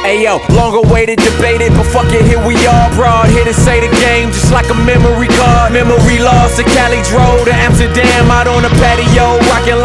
Ayo, long awaited, debated, but fuck it, here we are. Broad here to say the game, just like a memory card. Memory lost to Cali, drove to Amsterdam, out on the patio, rocking